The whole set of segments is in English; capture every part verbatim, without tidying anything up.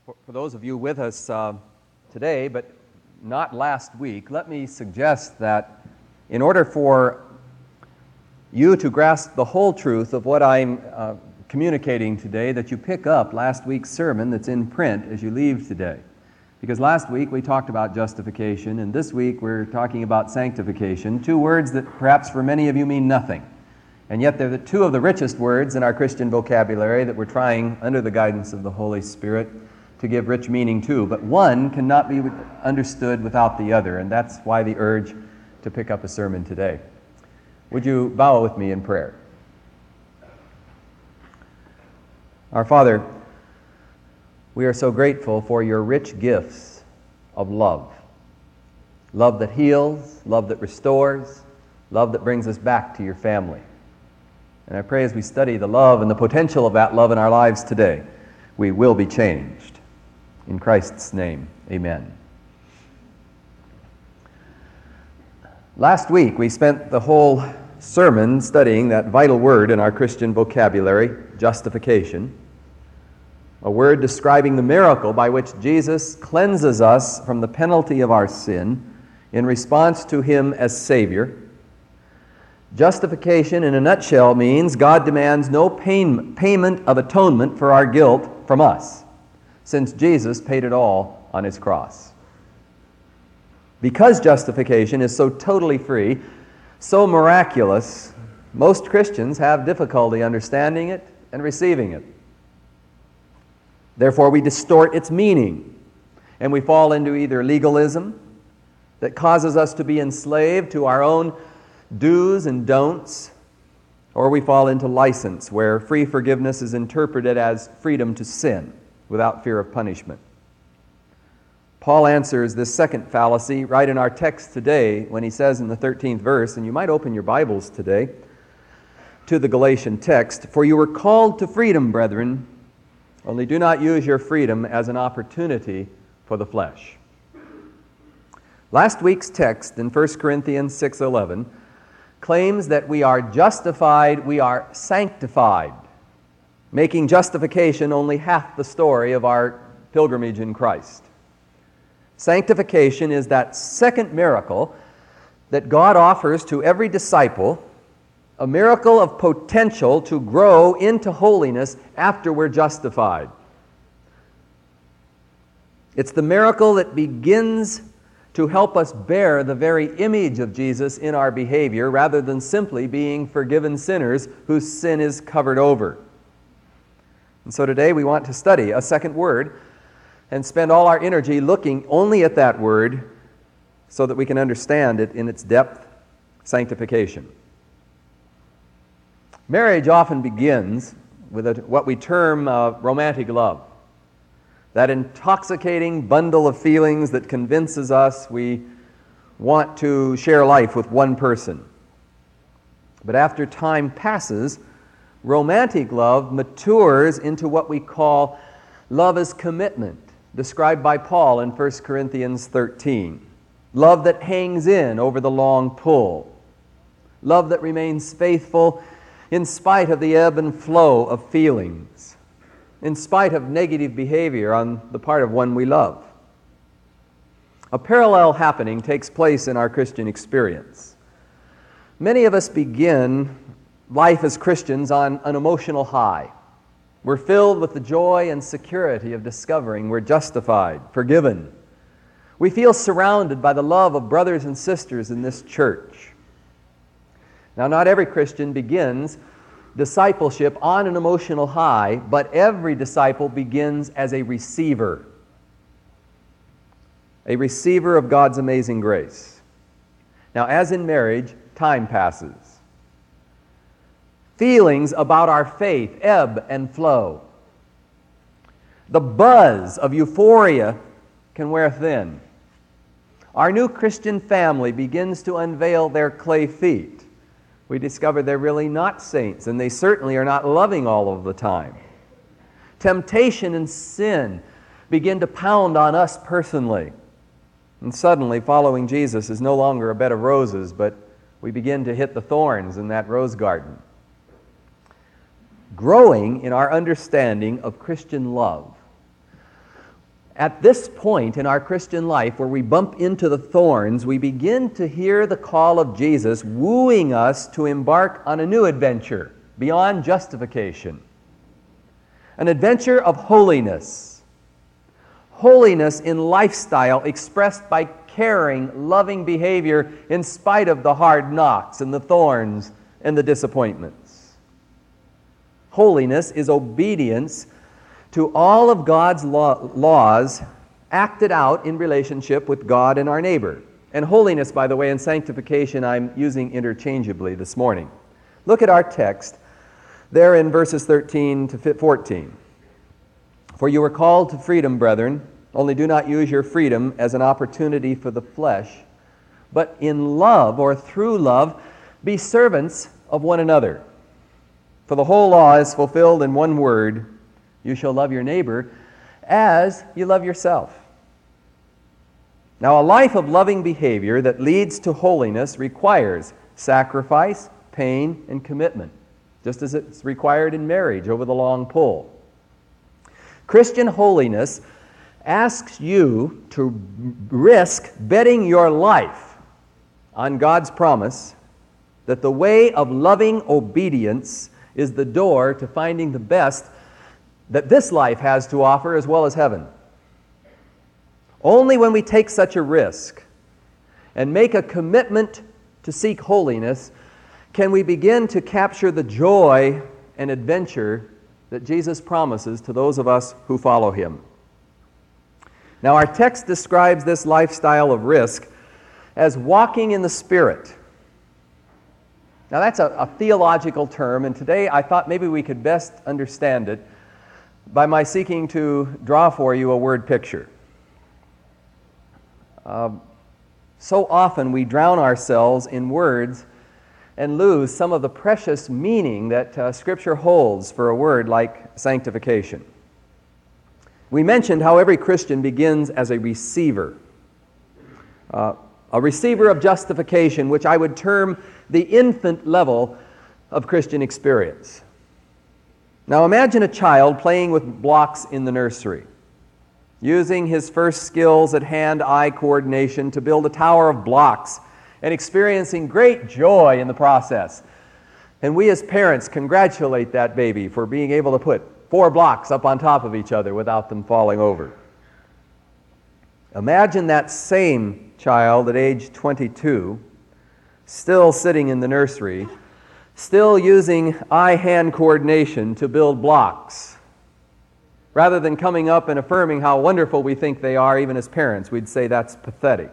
For, for those of you with us uh, today, but not last week, let me suggest that in order for you to grasp the whole truth of what I'm uh, communicating today, that you pick up last week's sermon that's in print as you leave today. Because last week we talked about justification, and this week we're talking about sanctification, two words that perhaps for many of you mean nothing. And yet they're the two of the richest words in our Christian vocabulary that we're trying, under the guidance of the Holy Spirit, to give rich meaning to. But one cannot be understood without the other, and that's why the urge to pick up a sermon today. Would you bow with me in prayer? Our Father, we are so grateful for your rich gifts of love. Love that heals, love that restores, love that brings us back to your family. And I pray as we study the love and the potential of that love in our lives today, we will be changed. In Christ's name, amen. Last week we spent the whole sermon studying that vital word in our Christian vocabulary, justification. A word describing the miracle by which Jesus cleanses us from the penalty of our sin in response to Him as Savior. Justification, in a nutshell, means God demands no pay- payment of atonement for our guilt from us, since Jesus paid it all on His cross. Because justification is so totally free, so miraculous, most Christians have difficulty understanding it and receiving it. Therefore, we distort its meaning, and we fall into either legalism that causes us to be enslaved to our own do's and don'ts, or we fall into license, where free forgiveness is interpreted as freedom to sin without fear of punishment. Paul answers this second fallacy right in our text today when he says in the thirteenth verse, and you might open your Bibles today to the Galatian text, "For you were called to freedom, brethren, only do not use your freedom as an opportunity for the flesh." Last week's text in First Corinthians six eleven claims that we are justified, we are sanctified, making justification only half the story of our pilgrimage in Christ. Sanctification is that second miracle that God offers to every disciple, a miracle of potential to grow into holiness after we're justified. It's the miracle that begins to help us bear the very image of Jesus in our behavior, rather than simply being forgiven sinners whose sin is covered over. And so today we want to study a second word and spend all our energy looking only at that word so that we can understand it in its depth, sanctification. Marriage often begins with a, what we term uh, romantic love. That intoxicating bundle of feelings that convinces us we want to share life with one person. But after time passes, romantic love matures into what we call love as commitment, described by Paul in First Corinthians thirteen. Love that hangs in over the long pull. Love that remains faithful in spite of the ebb and flow of feelings, in spite of negative behavior on the part of one we love. A parallel happening takes place in our Christian experience. Many of us begin life as Christians on an emotional high. We're filled with the joy and security of discovering we're justified, forgiven. We feel surrounded by the love of brothers and sisters in this church. Now, not every Christian begins discipleship on an emotional high, but every disciple begins as a receiver. A receiver of God's amazing grace. Now, as in marriage, time passes. Feelings about our faith ebb and flow. The buzz of euphoria can wear thin. Our new Christian family begins to unveil their clay feet. We discover they're really not saints, and they certainly are not loving all of the time. Temptation and sin begin to pound on us personally. And suddenly, following Jesus is no longer a bed of roses, but we begin to hit the thorns in that rose garden. Growing in our understanding of Christian love At this point in our Christian life where we bump into the thorns, we begin to hear the call of Jesus wooing us to embark on a new adventure beyond justification. An adventure of holiness. Holiness in lifestyle expressed by caring, loving behavior in spite of the hard knocks and the thorns and the disappointments. Holiness is obedience to all of God's law, laws acted out in relationship with God and our neighbor. And holiness, by the way, and sanctification I'm using interchangeably this morning. Look at our text there in verses thirteen to fourteen. For you were called to freedom, brethren, only do not use your freedom as an opportunity for the flesh, but in love or through love be servants of one another. For the whole law is fulfilled in one word, you shall love your neighbor as you love yourself. Now, a life of loving behavior that leads to holiness requires sacrifice, pain, and commitment, just as it's required in marriage over the long pull. Christian holiness asks you to risk betting your life on God's promise that the way of loving obedience is the door to finding the best that this life has to offer as well as heaven. Only when we take such a risk and make a commitment to seek holiness can we begin to capture the joy and adventure that Jesus promises to those of us who follow Him. Now, our text describes this lifestyle of risk as walking in the Spirit. Now, that's a, a theological term, and today I thought maybe we could best understand it by my seeking to draw for you a word picture. Uh, so often we drown ourselves in words and lose some of the precious meaning that uh, Scripture holds for a word like sanctification. We mentioned how every Christian begins as a receiver. Uh, a receiver of justification, which I would term the infant level of Christian experience. Now imagine a child playing with blocks in the nursery, using his first skills at hand-eye coordination to build a tower of blocks and experiencing great joy in the process. And we as parents congratulate that baby for being able to put four blocks up on top of each other without them falling over. Imagine that same child at age twenty-two, still sitting in the nursery, still using eye-hand coordination to build blocks. Rather than coming up and affirming how wonderful we think they are, even as parents, we'd say that's pathetic.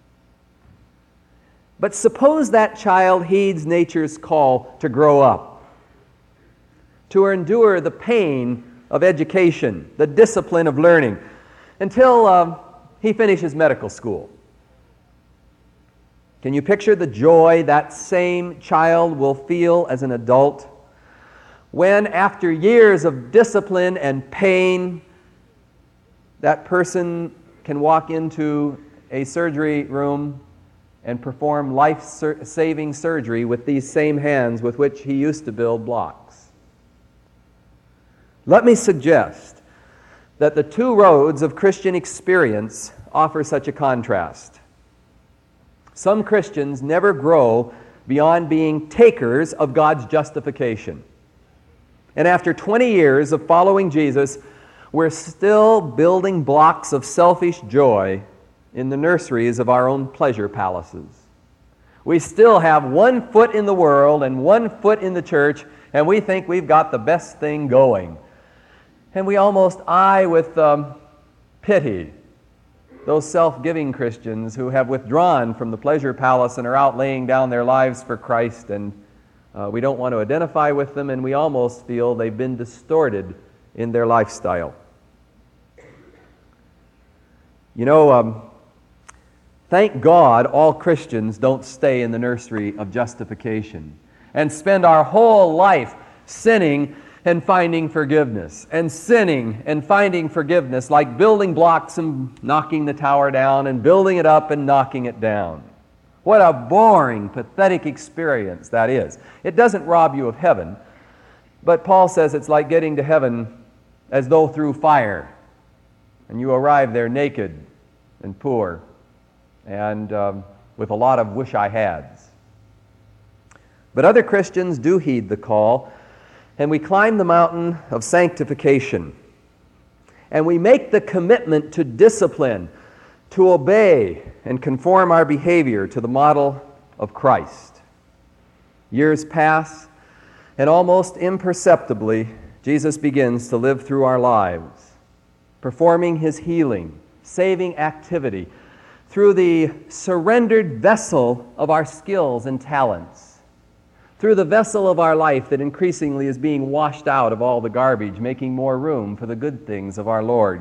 But suppose that child heeds nature's call to grow up, to endure the pain of education, the discipline of learning, until uh, he finishes medical school. Can you picture the joy that same child will feel as an adult when, after years of discipline and pain, that person can walk into a surgery room and perform life-saving surgery with these same hands with which he used to build blocks? Let me suggest that the two roads of Christian experience offer such a contrast. Some Christians never grow beyond being takers of God's justification. And after twenty years of following Jesus, we're still building blocks of selfish joy in the nurseries of our own pleasure palaces. We still have one foot in the world and one foot in the church, and we think we've got the best thing going. And we almost eye with um, pity those self-giving Christians who have withdrawn from the pleasure palace and are out laying down their lives for Christ, and uh, we don't want to identify with them, and we almost feel they've been distorted in their lifestyle. You know, um, thank God all Christians don't stay in the nursery of justification and spend our whole life sinning and finding forgiveness, and sinning and finding forgiveness, like building blocks and knocking the tower down, and building it up and knocking it down. What a boring, pathetic experience that is. It doesn't rob you of heaven, but Paul says it's like getting to heaven as though through fire. and you arrive there naked and poor and um, with a lot of wish I hads. But other Christians do heed the call, and we climb the mountain of sanctification. And we make the commitment to discipline, to obey, and conform our behavior to the model of Christ. Years pass, and almost imperceptibly, Jesus begins to live through our lives, performing His healing, saving activity through the surrendered vessel of our skills and talents, through the vessel of our life that increasingly is being washed out of all the garbage, making more room for the good things of our Lord.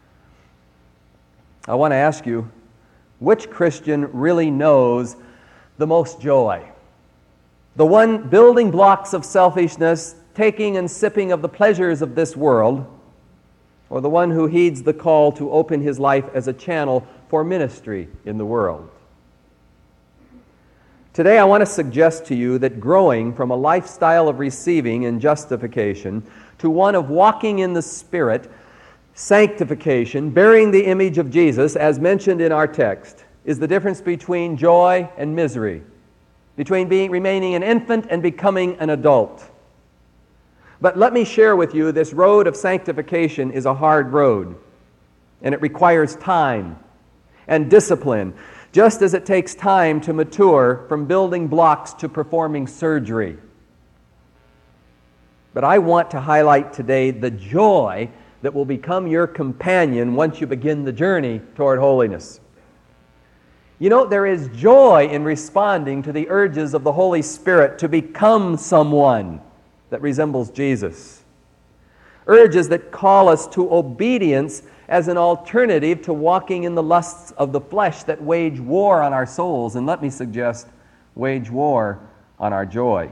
I want to ask you, which Christian really knows the most joy? The one building blocks of selfishness, taking and sipping of the pleasures of this world, or the one who heeds the call to open his life as a channel for ministry in the world? Today I want to suggest to you that growing from a lifestyle of receiving and justification to one of walking in the Spirit, sanctification, bearing the image of Jesus, as mentioned in our text, is the difference between joy and misery, between being remaining an infant and becoming an adult. But let me share with you, this road of sanctification is a hard road, and it requires time and discipline, just as it takes time to mature from building blocks to performing surgery. But I want to highlight today the joy that will become your companion once you begin the journey toward holiness. You know, there is joy in responding to the urges of the Holy Spirit to become someone that resembles Jesus. Urges that call us to obedience as an alternative to walking in the lusts of the flesh that wage war on our souls, and let me suggest, wage war on our joy.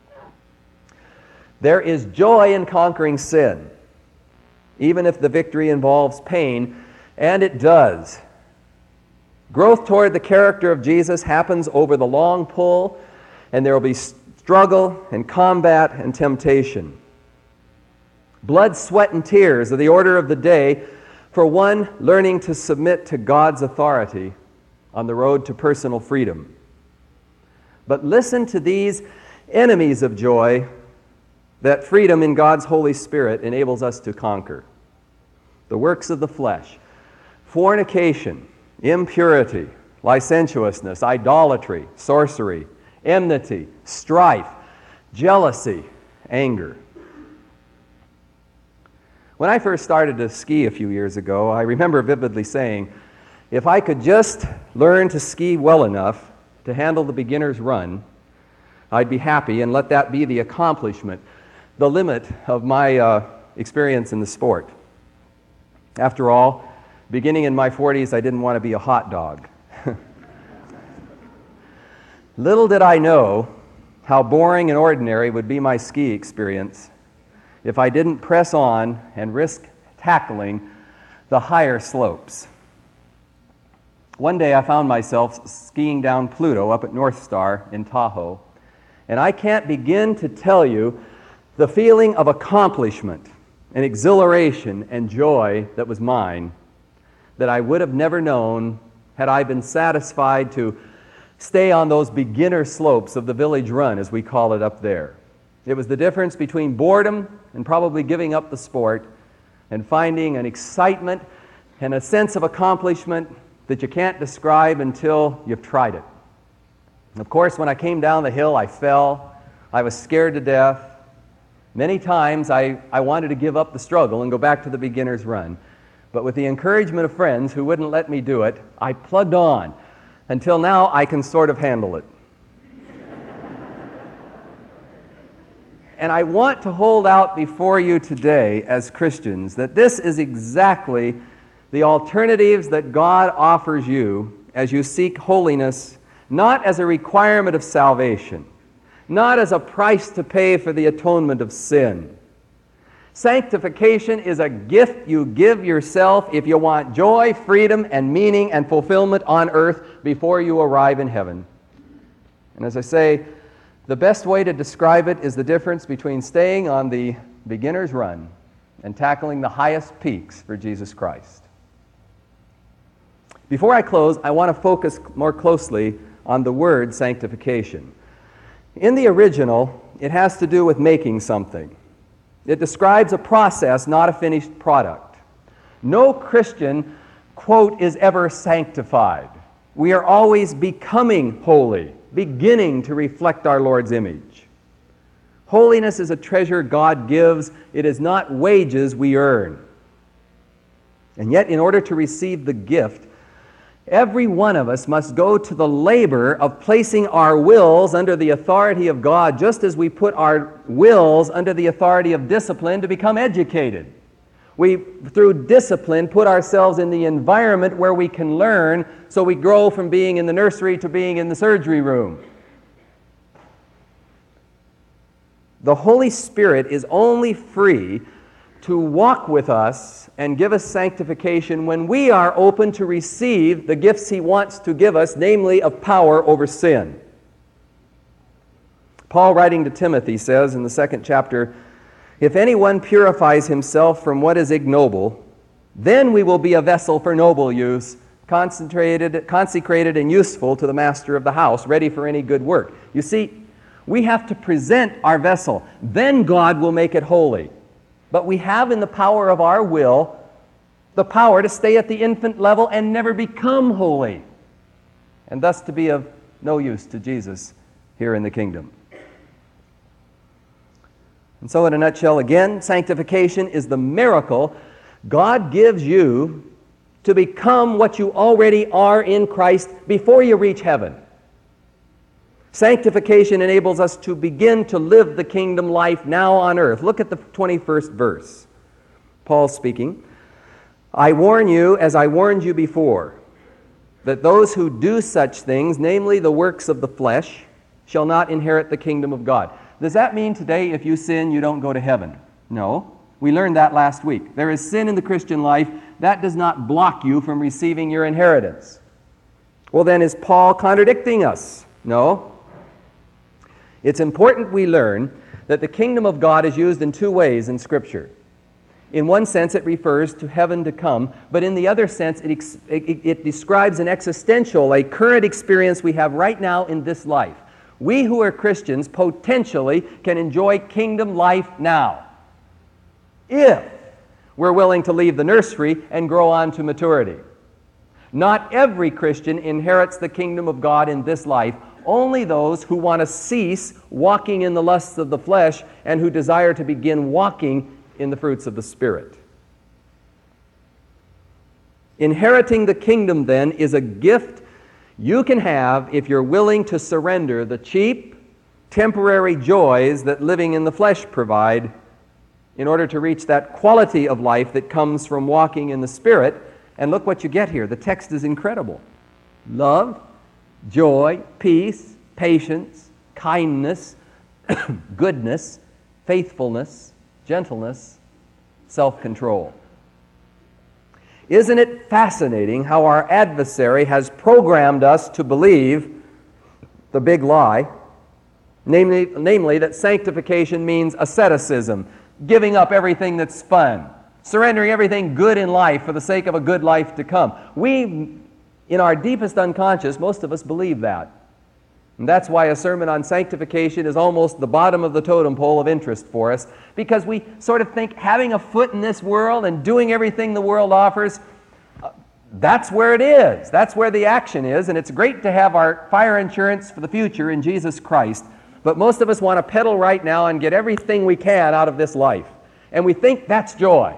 There is joy in conquering sin, even if the victory involves pain, and it does. Growth toward the character of Jesus happens over the long pull, and there will be struggle and combat and temptation. Blood, sweat, and tears are the order of the day for one learning to submit to God's authority on the road to personal freedom. But listen to these enemies of joy that freedom in God's Holy Spirit enables us to conquer. The works of the flesh, fornication, impurity, licentiousness, idolatry, sorcery, enmity, strife, jealousy, anger. When I first started to ski a few years ago, I remember vividly saying, if I could just learn to ski well enough to handle the beginner's run, I'd be happy, and let that be the accomplishment, the limit of my uh, experience in the sport. After all, beginning in my forties, I didn't want to be a hot dog. Little did I know how boring and ordinary would be my ski experience if I didn't press on and risk tackling the higher slopes. One day I found myself skiing down Pluto up at North Star in Tahoe, and I can't begin to tell you the feeling of accomplishment and exhilaration and joy that was mine that I would have never known had I been satisfied to stay on those beginner slopes of the village run, as we call it up there. It was the difference between boredom and probably giving up the sport and finding an excitement and a sense of accomplishment that you can't describe until you've tried it. And of course, when I came down the hill, I fell. I was scared to death. Many times I, I wanted to give up the struggle and go back to the beginner's run. But with the encouragement of friends who wouldn't let me do it, I plugged on until now I can sort of handle it. And I want to hold out before you today as Christians that this is exactly the alternatives that God offers you as you seek holiness, not as a requirement of salvation, not as a price to pay for the atonement of sin. Sanctification is a gift you give yourself if you want joy, freedom, and meaning and fulfillment on earth before you arrive in heaven. And as I say, the best way to describe it is the difference between staying on the beginner's run and tackling the highest peaks for Jesus Christ. Before I close, I want to focus more closely on the word sanctification. In the original, it has to do with making something. It describes a process, not a finished product. No Christian, quote, is ever sanctified. We are always becoming holy, beginning to reflect our Lord's image. Holiness is a treasure God gives. It is not wages we earn. And yet, in order to receive the gift, every one of us must go to the labor of placing our wills under the authority of God, just as we put our wills under the authority of discipline to become educated. We, through discipline, put ourselves in the environment where we can learn, so we grow from being in the nursery to being in the surgery room. The Holy Spirit is only free to walk with us and give us sanctification when we are open to receive the gifts He wants to give us, namely of power over sin. Paul, writing to Timothy, says in the second chapter, "If anyone purifies himself from what is ignoble, then we will be a vessel for noble use, concentrated, consecrated and useful to the master of the house, ready for any good work." You see, we have to present our vessel. Then God will make it holy. But we have in the power of our will the power to stay at the infant level and never become holy, and thus to be of no use to Jesus here in the kingdom. And so in a nutshell, again, sanctification is the miracle God gives you to become what you already are in Christ before you reach heaven. Sanctification enables us to begin to live the kingdom life now on earth. Look at the twenty-first verse. Paul speaking, "I warn you, as I warned you before, that those who do such things, namely the works of the flesh, shall not inherit the kingdom of God." Does that mean today if you sin, you don't go to heaven? No. We learned that last week. There is sin in the Christian life. That does not block you from receiving your inheritance. Well, then, is Paul contradicting us? No. It's important we learn that the kingdom of God is used in two ways in Scripture. In one sense, it refers to heaven to come, but in the other sense, it, ex- it, it describes an existential, a current experience we have right now in this life. We who are Christians potentially can enjoy kingdom life now, if we're willing to leave the nursery and grow on to maturity. Not every Christian inherits the kingdom of God in this life. Only those who want to cease walking in the lusts of the flesh and who desire to begin walking in the fruits of the Spirit. Inheriting the kingdom, then, is a gift you can have if you're willing to surrender the cheap, temporary joys that living in the flesh provide in order to reach that quality of life that comes from walking in the Spirit. And look what you get here. The text is incredible. Love, joy, peace, patience, kindness, goodness, faithfulness, gentleness, self-control. Isn't it fascinating how our adversary has programmed us to believe the big lie, namely, namely that sanctification means asceticism, giving up everything that's fun, surrendering everything good in life for the sake of a good life to come. We, in our deepest unconscious, most of us believe that. And that's why a sermon on sanctification is almost the bottom of the totem pole of interest for us, because we sort of think having a foot in this world and doing everything the world offers, uh, that's where it is. That's where the action is, and it's great to have our fire insurance for the future in Jesus Christ, but most of us want to pedal right now and get everything we can out of this life. And we think that's joy.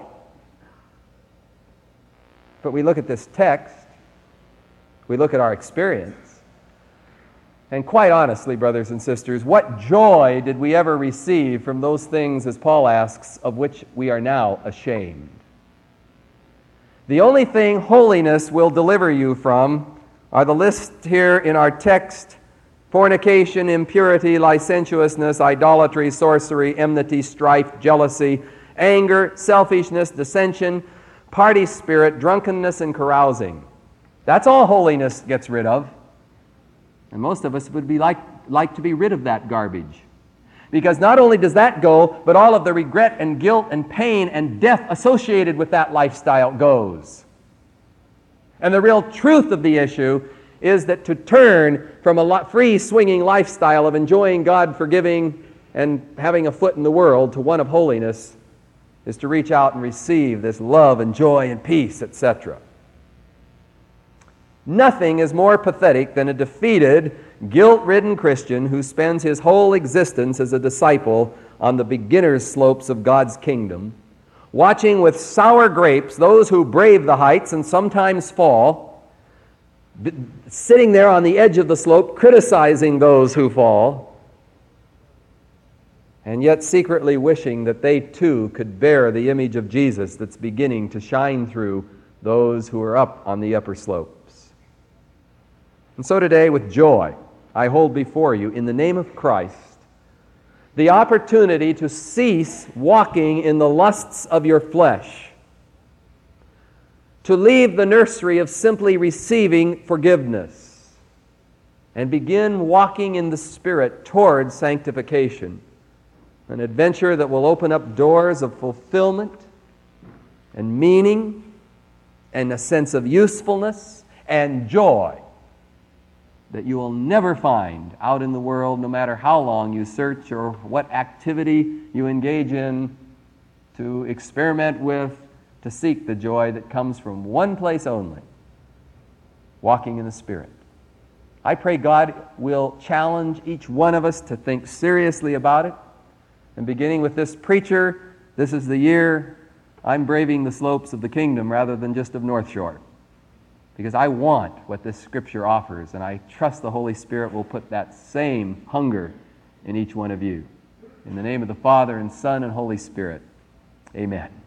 But we look at this text, we look at our experience, and quite honestly, brothers and sisters, what joy did we ever receive from those things, as Paul asks, of which we are now ashamed? The only thing holiness will deliver you from are the list here in our text: fornication, impurity, licentiousness, idolatry, sorcery, enmity, strife, jealousy, anger, selfishness, dissension, party spirit, drunkenness, and carousing. That's all holiness gets rid of. And most of us would be like, like to be rid of that garbage. Because not only does that go, but all of the regret and guilt and pain and death associated with that lifestyle goes. And the real truth of the issue is that to turn from a free swinging lifestyle of enjoying God, forgiving, and having a foot in the world to one of holiness is to reach out and receive this love and joy and peace, et cetera. Nothing is more pathetic than a defeated, guilt-ridden Christian who spends his whole existence as a disciple on the beginner's slopes of God's kingdom, watching with sour grapes those who brave the heights and sometimes fall, sitting there on the edge of the slope criticizing those who fall, and yet secretly wishing that they too could bear the image of Jesus that's beginning to shine through those who are up on the upper slopes. And so today, with joy, I hold before you, in the name of Christ, the opportunity to cease walking in the lusts of your flesh, to leave the nursery of simply receiving forgiveness, and begin walking in the Spirit toward sanctification, an adventure that will open up doors of fulfillment and meaning and a sense of usefulness and joy that you will never find out in the world, no matter how long you search or what activity you engage in to experiment with, to seek the joy that comes from one place only, walking in the Spirit. I pray God will challenge each one of us to think seriously about it. And beginning with this preacher, this is the year I'm braving the slopes of the kingdom rather than just of North Shore. Because I want what this Scripture offers, and I trust the Holy Spirit will put that same hunger in each one of you. In the name of the Father, and Son, and Holy Spirit, amen.